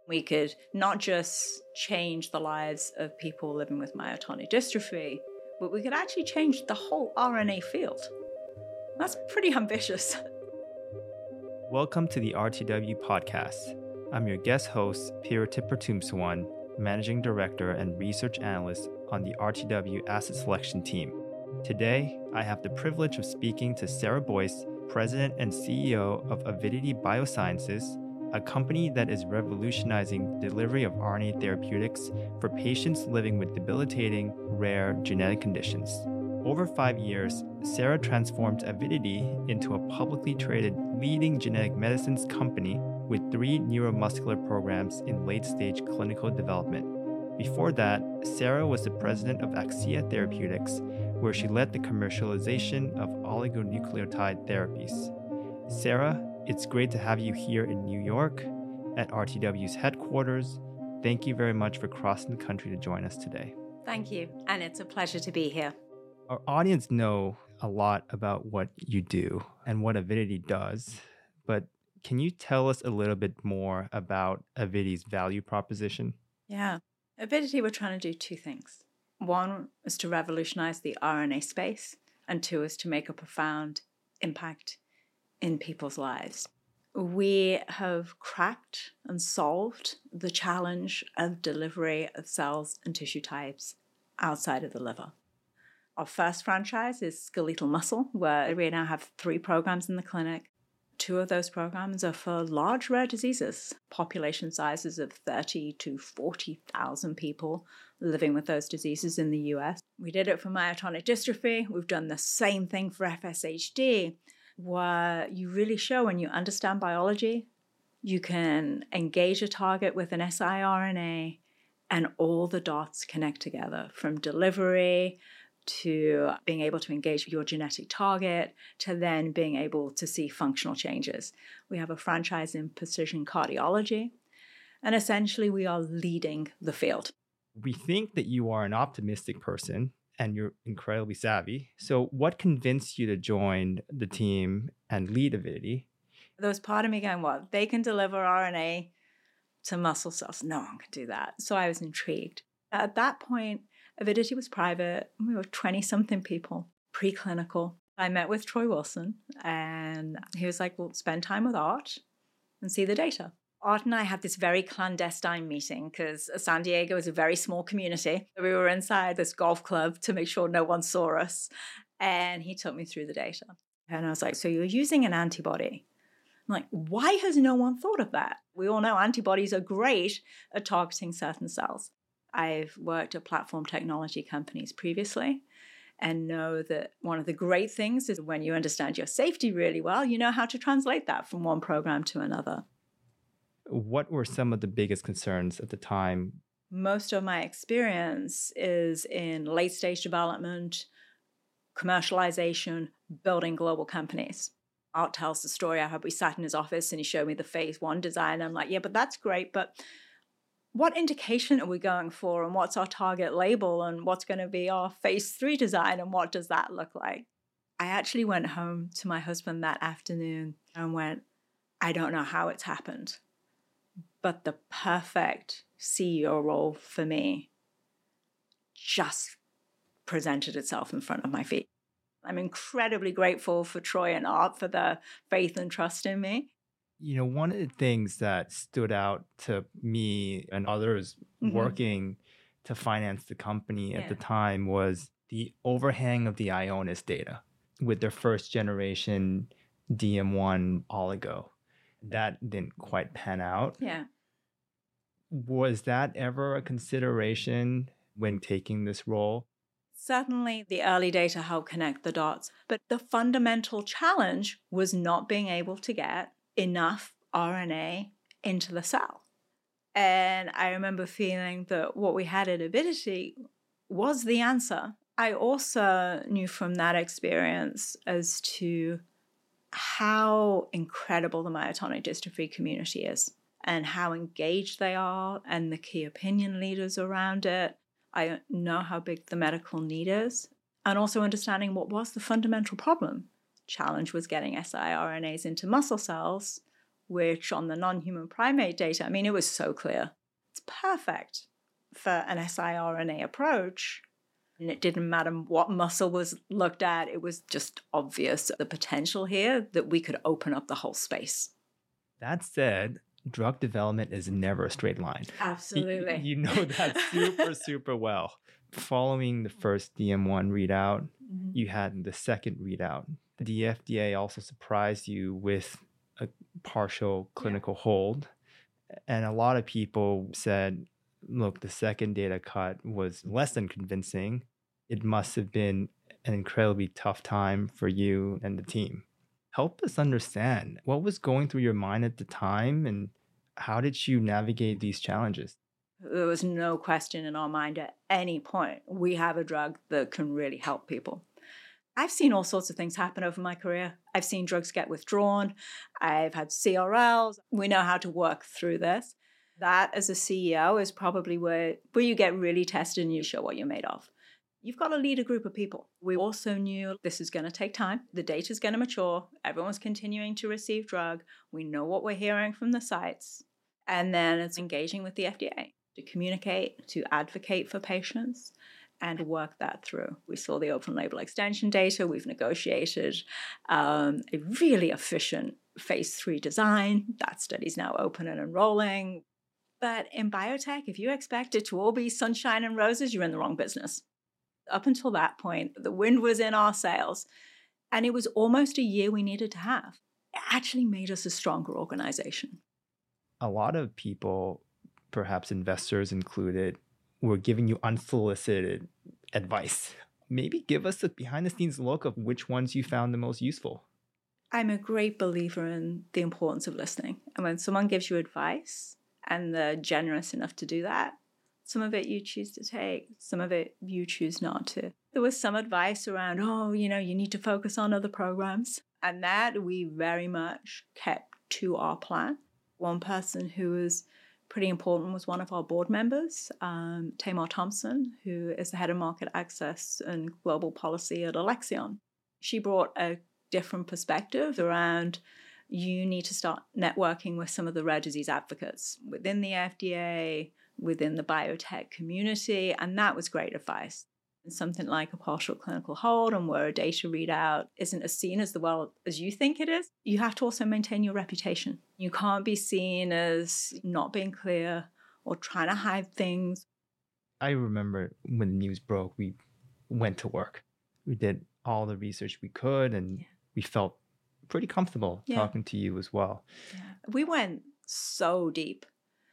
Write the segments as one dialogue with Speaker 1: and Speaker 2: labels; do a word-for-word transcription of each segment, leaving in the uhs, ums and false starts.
Speaker 1: We could not just change the lives of people living with myotonic dystrophy, but we could actually change the whole R N A field. That's pretty ambitious.
Speaker 2: Welcome to the R T W podcast. I'm your guest host, Pirotip Tumsuwan, Managing Director and Research Analyst on the R T W Asset Selection Team. Today, I have the privilege of speaking to Sarah Boyce, President and C E O of Avidity Biosciences, a company that is revolutionizing the delivery of R N A therapeutics for patients living with debilitating, rare genetic conditions. Over five years, Sarah transformed Avidity into a publicly traded leading genetic medicines company with three neuromuscular programs in late-stage clinical development. Before that, Sarah was the president of Axia Therapeutics, where she led the commercialization of oligonucleotide therapies. Sarah, it's great to have you here in New York at R T W's headquarters. Thank you very much for crossing the country to join us today.
Speaker 1: Thank you, and it's a pleasure to be here.
Speaker 2: Our audience know a lot about what you do and what Avidity does, but can you tell us a little bit more about Avidity's value proposition?
Speaker 1: Yeah. Avidity, we're trying to do two things. One is to revolutionize the R N A space, and two is to make a profound impact in people's lives. We have cracked and solved the challenge of delivery of cells and tissue types outside of the liver. Our first franchise is skeletal muscle, where we now have three programs in the clinic. Two of those programs are for large rare diseases, population sizes of thirty to forty thousand people living with those diseases in the U S. We did it for myotonic dystrophy. We've done the same thing for F S H D, where you really show when you understand biology, you can engage a target with an siRNA and all the dots connect together, from delivery to being able to engage your genetic target, to then being able to see functional changes. We have a franchise in precision cardiology, and essentially we are leading the field.
Speaker 2: We think that you are an optimistic person and you're incredibly savvy. So what convinced you to join the team and lead Avidity?
Speaker 1: There was part of me going, well, they can deliver R N A to muscle cells. No one can do that. So I was intrigued. At that point, Avidity was private. We were twenty-something people, preclinical. I met with Troy Wilson, and he was like, well, spend time with Art and see the data. Art and I had this very clandestine meeting because San Diego is a very small community. We were inside this golf club to make sure no one saw us, and he took me through the data. And I was like, so you're using an antibody. I'm like, why has no one thought of that? We all know antibodies are great at targeting certain cells. I've worked at platform technology companies previously and know that one of the great things is when you understand your safety really well, you know how to translate that from one program to another.
Speaker 2: What were some of the biggest concerns at the time?
Speaker 1: Most of my experience is in late stage development, commercialization, building global companies. Art tells the story. I had we sat in his office and he showed me the phase one design. I'm like, yeah, but that's great. But what indication are we going for, and what's our target label, and what's going to be our phase three design, and what does that look like? I actually went home to my husband that afternoon and went, I don't know how it's happened, but the perfect C E O role for me just presented itself in front of my feet. I'm incredibly grateful for Troy and Art for their faith and trust in me.
Speaker 2: You know, one of the things that stood out to me and others mm-hmm. working to finance the company yeah. at the time was the overhang of the Ionis data with their first generation D M one oligo. That didn't quite pan out.
Speaker 1: Yeah.
Speaker 2: Was that ever a consideration when taking this role?
Speaker 1: Certainly, the early data helped connect the dots, but the fundamental challenge was not being able to get enough R N A into the cell. And I remember feeling that what we had at Avidity was the answer. I also knew from that experience as to how incredible the myotonic dystrophy community is and how engaged they are and the key opinion leaders around it. I know how big the medical need is, and also understanding what was the fundamental problem. Challenge was getting siRNAs into muscle cells which on the non-human primate data, I mean, it was so clear. It's perfect for an siRNA approach. And it didn't matter what muscle was looked at. It was just obvious the potential here that we could open up the whole space.
Speaker 2: That said, drug development is never a straight line.
Speaker 1: Absolutely.
Speaker 2: You, you know that super, super well. Following the first D M one readout, mm-hmm. you had the second readout. The F D A also surprised you with a partial clinical yeah. hold. And a lot of people said, look, the second data cut was less than convincing. It must have been an incredibly tough time for you and the team. Help us understand what was going through your mind at the time and how did you navigate these challenges?
Speaker 1: There was no question in our mind at any point, we have a drug that can really help people. I've seen all sorts of things happen over my career. I've seen drugs get withdrawn. I've had C R Ls. We know how to work through this. That, as a C E O, is probably where, where you get really tested and you show what you're made of. You've got to lead a group of people. We also knew this is going to take time. The data's going to mature. Everyone's continuing to receive drug. We know what we're hearing from the sites. And then it's engaging with the F D A to communicate, to advocate for patients, and work that through. We saw the open label extension data. We've negotiated um, a really efficient phase three design. That study's now open and enrolling. But in biotech, if you expect it to all be sunshine and roses, you're in the wrong business. Up until that point, the wind was in our sails, and it was almost a year we needed to have. It actually made us a stronger organization.
Speaker 2: A lot of people, perhaps investors included, were giving you unsolicited advice. Maybe give us a behind-the-scenes look of which ones you found the most useful.
Speaker 1: I'm a great believer in the importance of listening. And when someone gives you advice and they're generous enough to do that, some of it you choose to take, some of it you choose not to. There was some advice around, oh, you know, you need to focus on other programs. And that we very much kept to our plan. One person who was pretty important was one of our board members, um, Tamar Thompson, who is the head of market access and global policy at Alexion. She brought a different perspective around you need to start networking with some of the rare disease advocates within the F D A, within the biotech community, and that was great advice. Something like a partial clinical hold and where a data readout isn't as seen as the well as you think it is, you have to also maintain your reputation. You can't be seen as not being clear or trying to hide things.
Speaker 2: I remember when the news broke, we went to work. We did all the research we could, and yeah. we felt pretty comfortable yeah. talking to you as well.
Speaker 1: Yeah. We went so deep.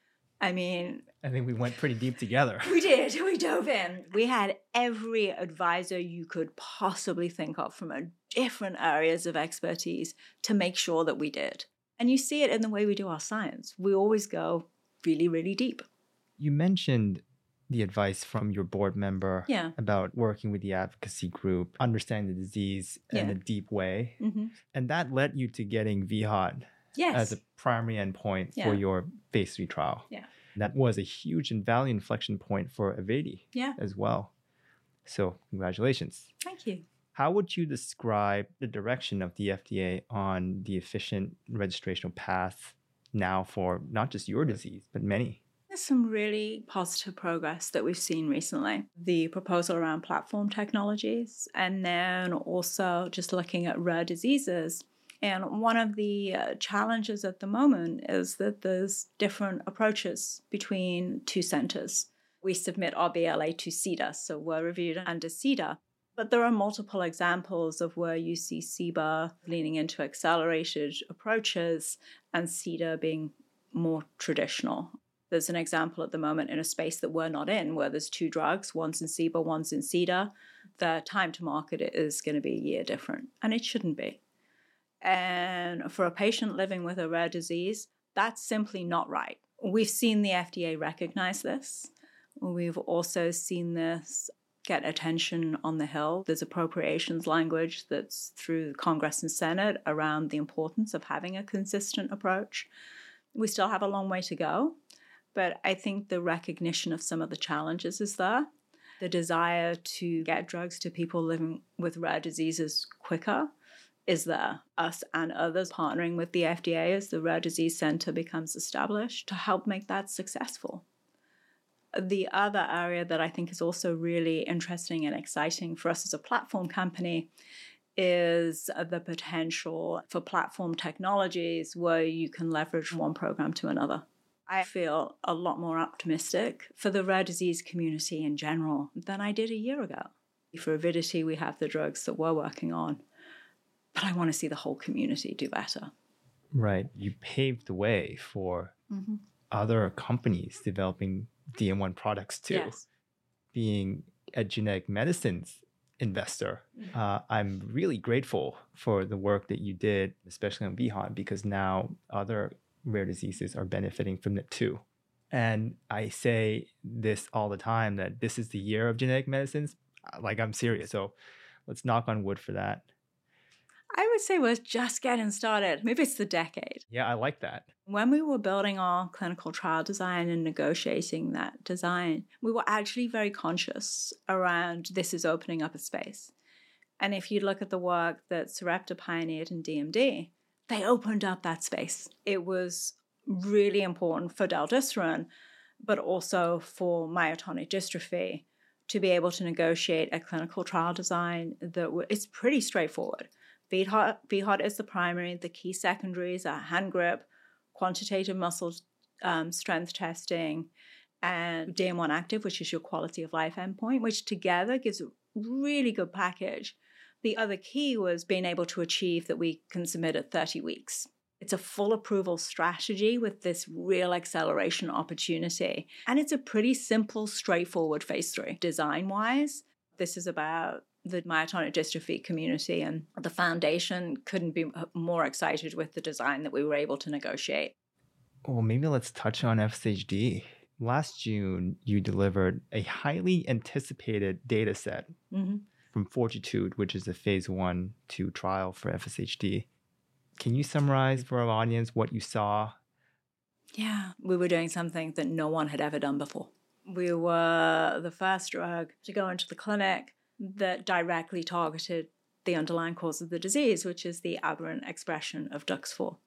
Speaker 1: I mean...
Speaker 2: I think we went pretty deep together.
Speaker 1: We did. We dove in. We had every advisor you could possibly think of from a different areas of expertise to make sure that we did. And you see it in the way we do our science. We always go really, really deep.
Speaker 2: You mentioned the advice from your board member
Speaker 1: yeah.
Speaker 2: about working with the advocacy group, understanding the disease yeah. in a deep way.
Speaker 1: Mm-hmm.
Speaker 2: And that led you to getting V H O D
Speaker 1: yes.
Speaker 2: as a primary endpoint yeah. for your phase three trial.
Speaker 1: Yeah.
Speaker 2: That was a huge and value inflection point for Evady
Speaker 1: yeah.
Speaker 2: as well. So congratulations.
Speaker 1: Thank you.
Speaker 2: How would you describe the direction of the F D A on the efficient registrational path now for not just your disease, but many?
Speaker 1: There's some really positive progress that we've seen recently. The proposal around platform technologies, and then also just looking at rare diseases. And one of the uh, challenges at the moment is that there's different approaches between two centers. We submit our B L A to CDER, so we're reviewed under CDER. But there are multiple examples of where you see C B E R leaning into accelerated approaches and CDER being more traditional. There's an example at the moment in a space that we're not in, where there's two drugs, one's in C B E R, one's in CDER. The time to market is going to be a year different, and it shouldn't be. And for a patient living with a rare disease, that's simply not right. We've seen the F D A recognize this. We've also seen this get attention on the Hill. There's appropriations language that's through Congress and Senate around the importance of having a consistent approach. We still have a long way to go, but I think the recognition of some of the challenges is there. The desire to get drugs to people living with rare diseases quicker is there, us and others partnering with the F D A as the Rare Disease Center becomes established to help make that successful. The other area that I think is also really interesting and exciting for us as a platform company is the potential for platform technologies where you can leverage one program to another. I feel a lot more optimistic for the rare disease community in general than I did a year ago. For Avidity, we have the drugs that we're working on, but I want to see the whole community do better.
Speaker 2: Right. You paved the way for mm-hmm. other companies developing D M one products too.
Speaker 1: Yes.
Speaker 2: Being a genetic medicines investor, mm-hmm. uh, I'm really grateful for the work that you did, especially on B H O T, because now other rare diseases are benefiting from it too. And I say this all the time, that this is the year of genetic medicines. Like, I'm serious. So let's knock on wood for that.
Speaker 1: I would say we're just getting started. Maybe it's the decade.
Speaker 2: Yeah, I like that.
Speaker 1: When we were building our clinical trial design and negotiating that design, we were actually very conscious around this is opening up a space. And if you look at the work that Sarepta pioneered in D M D, they opened up that space. It was really important for del-desiran, but also for myotonic dystrophy, to be able to negotiate a clinical trial design that is pretty straightforward. V H O T, V H O T is the primary. The key secondaries are hand grip, quantitative muscle um, strength testing, and D M one active, which is your quality of life endpoint, which together gives a really good package. The other key was being able to achieve that we can submit at thirty weeks. It's a full approval strategy with this real acceleration opportunity. And it's a pretty simple, straightforward phase three. Design-wise, this is about the myotonic dystrophy community, and the foundation couldn't be more excited with the design that we were able to negotiate.
Speaker 2: Well, maybe let's touch on F S H D. Last June, you delivered a highly anticipated data set mm-hmm. from Fortitude, which is a phase one, two trial for F S H D. Can you summarize for our audience what you saw?
Speaker 1: Yeah, we were doing something that no one had ever done before. We were the first drug to go into the clinic that directly targeted the underlying cause of the disease, which is the aberrant expression of D U X four.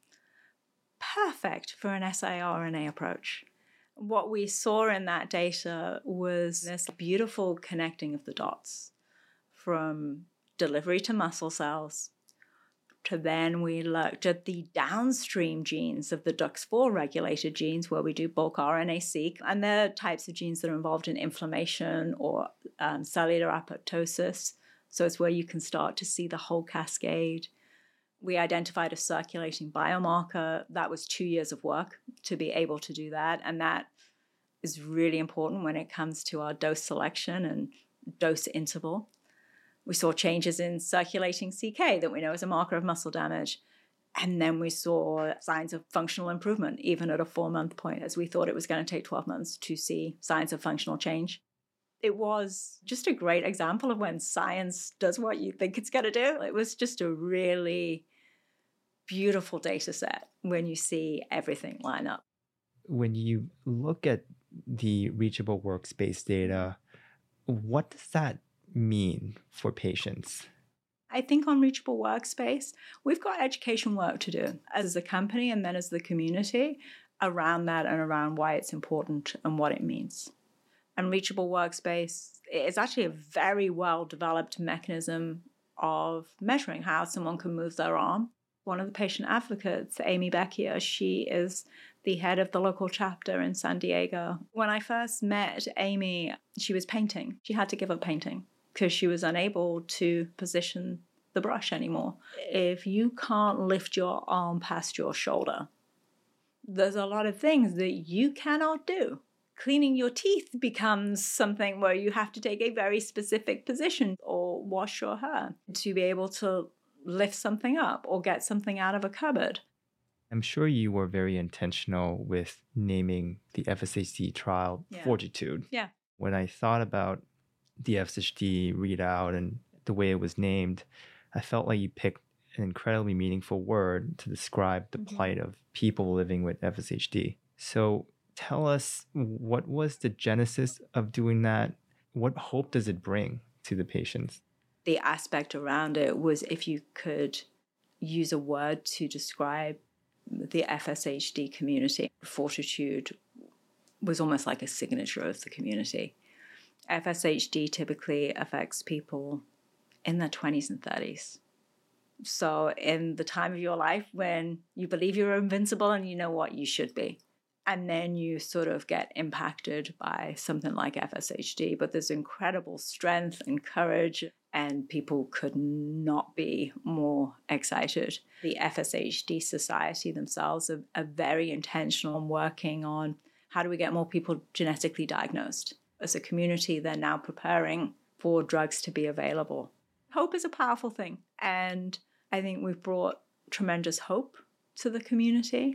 Speaker 1: Perfect for an siRNA approach. What we saw in that data was this beautiful connecting of the dots from delivery to muscle cells, to then we looked at the downstream genes of the D U X four regulated genes, where we do bulk R N A-seq, and they're types of genes that are involved in inflammation or um, cellular apoptosis. So it's where you can start to see the whole cascade. We identified a circulating biomarker. That was two years of work to be able to do that, and that is really important when it comes to our dose selection and dose interval. We saw changes in circulating C K that we know is a marker of muscle damage. And then we saw signs of functional improvement, even at a four-month point, as we thought it was going to take twelve months to see signs of functional change. It was just a great example of when science does what you think it's going to do. It was just a really beautiful data set when you see everything line up.
Speaker 2: When you look at the reachable workspace data, what does that mean for patients?
Speaker 1: I think on reachable workspace, we've got education work to do as a company and then as the community around that and around why it's important and what it means. And reachable workspace is actually a very well-developed mechanism of measuring how someone can move their arm. One of the patient advocates, Amy Beckier, she is the head of the local chapter in San Diego. When I first met Amy, she was painting. She had to give up painting because she was unable to position the brush anymore. If you can't lift your arm past your shoulder, there's a lot of things that you cannot do. Cleaning your teeth becomes something where you have to take a very specific position, or wash your hair to be able to lift something up or get something out of a cupboard.
Speaker 2: I'm sure you were very intentional with naming the F S H D trial yeah. Fortitude.
Speaker 1: Yeah.
Speaker 2: When I thought about the F S H D readout and the way it was named, I felt like you picked an incredibly meaningful word to describe the mm-hmm. plight of people living with F S H D. So tell us, what was the genesis of doing that? What hope does it bring to the patients?
Speaker 1: The aspect around it was if you could use a word to describe the F S H D community. Fortitude was almost like a signature of the community. F S H D typically affects people in their twenties and thirties. So in the time of your life when you believe you're invincible and you know what you should be. And then you sort of get impacted by something like F S H D. But there's incredible strength and courage, and people could not be more excited. The F S H D Society themselves are, are very intentional in working on how do we get more people genetically diagnosed. As a community, they're now preparing for drugs to be available. Hope is a powerful thing. And I think we've brought tremendous hope to the community.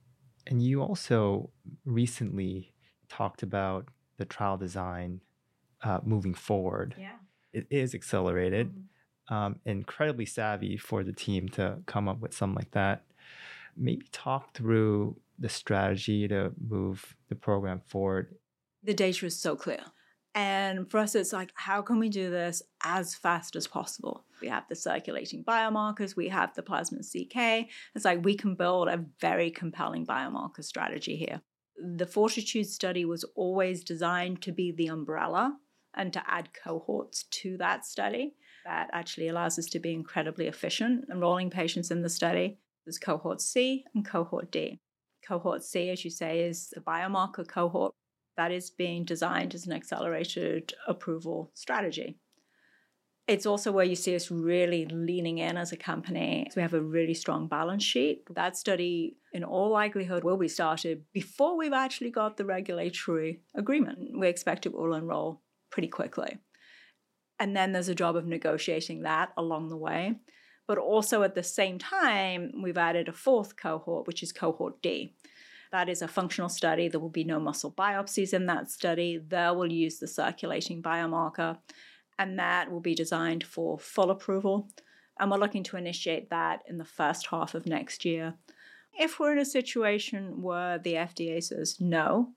Speaker 2: And you also recently talked about the trial design uh, moving forward.
Speaker 1: Yeah.
Speaker 2: It is accelerated,
Speaker 1: Mm-hmm.
Speaker 2: um, incredibly savvy for the team to come up with something like that. Maybe talk through the strategy to move the program forward.
Speaker 1: The data is so clear. And for us, it's like, how can we do this as fast as possible? We have the circulating biomarkers, we have the plasma C K. It's like we can build a very compelling biomarker strategy here. The Fortitude study was always designed to be the umbrella and to add cohorts to that study. That actually allows us to be incredibly efficient enrolling patients in the study. There's cohort C and cohort D. Cohort C, as you say, is the biomarker cohort. That is being designed as an accelerated approval strategy. It's also where you see us really leaning in as a company. So we have a really strong balance sheet. That study, in all likelihood, will be started before we've actually got the regulatory agreement. We expect it will enroll pretty quickly. And then there's a job of negotiating that along the way. But also at the same time, we've added a fourth cohort, which is cohort D. That is a functional study. There will be no muscle biopsies in that study. There we'll use the circulating biomarker, and that will be designed for full approval. And we're looking to initiate that in the first half of next year. If we're in a situation where the F D A says no,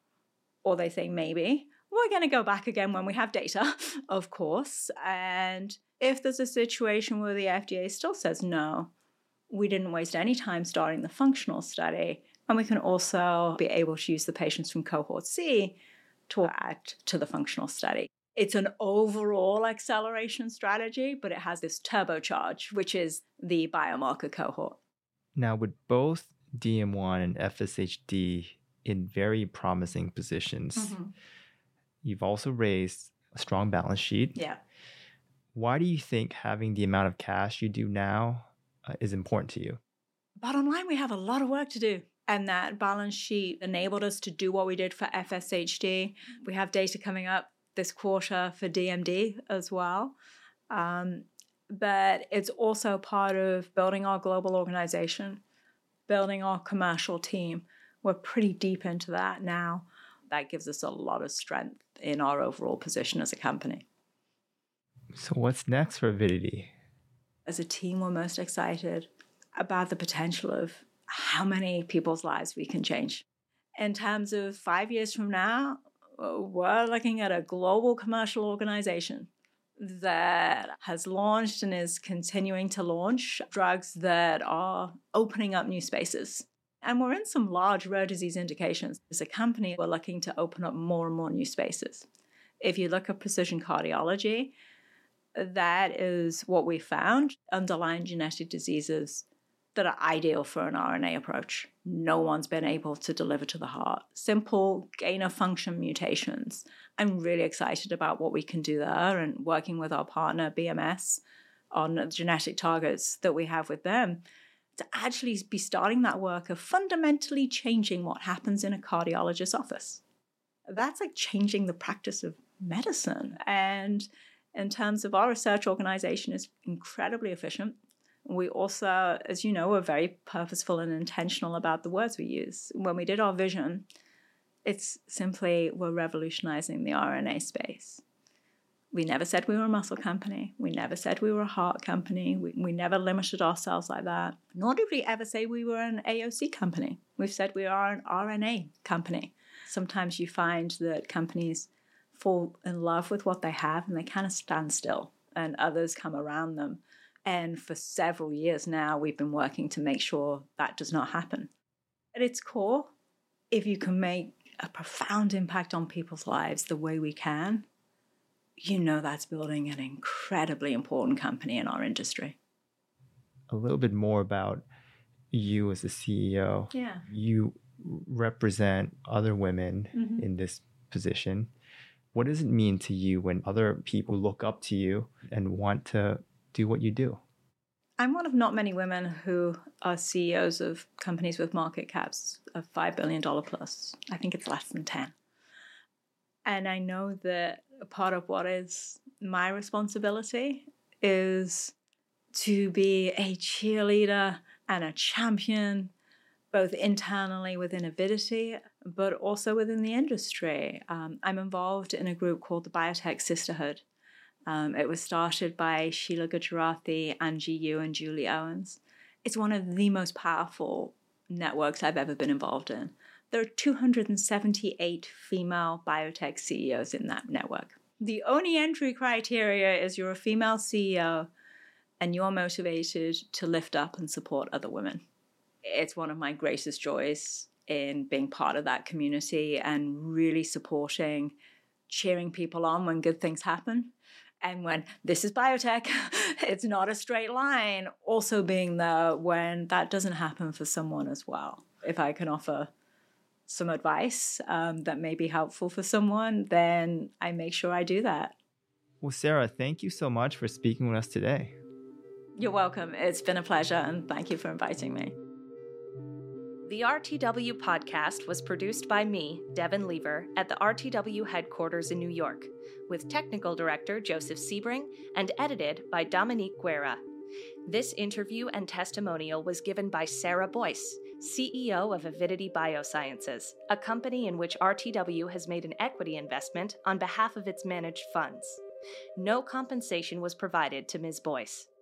Speaker 1: or they say maybe, we're going to go back again when we have data, of course. And if there's a situation where the F D A still says no, we didn't waste any time starting the functional study. And we can also be able to use the patients from cohort C to add to the functional study. It's an overall acceleration strategy, but it has this turbocharge, which is the biomarker cohort.
Speaker 2: Now, with both D M one and F S H D in very promising positions, mm-hmm. you've also raised a strong balance sheet.
Speaker 1: Yeah.
Speaker 2: Why do you think having the amount of cash you do now uh, is important to you?
Speaker 1: Bottom line, we have a lot of work to do. And that balance sheet enabled us to do what we did for F S H D. We have data coming up this quarter for D M D as well. Um, but it's also part of building our global organization, building our commercial team. We're pretty deep into that now. That gives us a lot of strength in our overall position as a company.
Speaker 2: So what's next for Avidity?
Speaker 1: As a team, we're most excited about the potential of how many people's lives we can change. In terms of five years from now, we're looking at a global commercial organization that has launched and is continuing to launch drugs that are opening up new spaces. And we're in some large rare disease indications. As a company, we're looking to open up more and more new spaces. If you look at precision cardiology, that is what we found, underlying genetic diseases that are ideal for an R N A approach. No one's been able to deliver to the heart. Simple gain-of-function mutations. I'm really excited about what we can do there and working with our partner, B M S, on the genetic targets that we have with them to actually be starting that work of fundamentally changing what happens in a cardiologist's office. That's like changing the practice of medicine. And in terms of our research organization, is incredibly efficient. We also, as you know, are very purposeful and intentional about the words we use. When we did our vision, it's simply we're revolutionizing the R N A space. We never said we were a muscle company. We never said we were a heart company. We, we never limited ourselves like that. Nor did we ever say we were an A O C company. We've said we are an R N A company. Sometimes you find that companies fall in love with what they have and they kind of stand still and others come around them. And for several years now, we've been working to make sure that does not happen. At its core, if you can make a profound impact on people's lives the way we can, you know that's building an incredibly important company in our industry.
Speaker 2: A little bit more about you as the C E O.
Speaker 1: Yeah.
Speaker 2: You represent other women
Speaker 1: mm-hmm.
Speaker 2: in this position. What does it mean to you when other people look up to you and want to do what you do?
Speaker 1: I'm one of not many women who are C E Os of companies with market caps of five billion dollars plus. I think it's less than ten. And I know that part of what is my responsibility is to be a cheerleader and a champion, both internally within Avidity, but also within the industry. Um, I'm involved in a group called the Biotech Sisterhood. Um, it was started by Sheila Gujarati, Angie Yu, and Julie Owens. It's one of the most powerful networks I've ever been involved in. There are two hundred seventy-eight female biotech C E Os in that network. The only entry criteria is you're a female C E O and you're motivated to lift up and support other women. It's one of my greatest joys in being part of that community and really supporting, cheering people on when good things happen. And when this is biotech, it's not a straight line. Also being there when that doesn't happen for someone as well. If I can offer some advice um, that may be helpful for someone, then I make sure I do that.
Speaker 2: Well, Sarah, thank you so much for speaking with us today.
Speaker 1: You're welcome. It's been a pleasure, and thank you for inviting me.
Speaker 3: The R T W podcast was produced by me, Devin Lever, at the R T W headquarters in New York, with technical director Joseph Sebring and edited by Dominique Guerra. This interview and testimonial was given by Sarah Boyce, C E O of Avidity Biosciences, a company in which R T W has made an equity investment on behalf of its managed funds. No compensation was provided to Miz Boyce.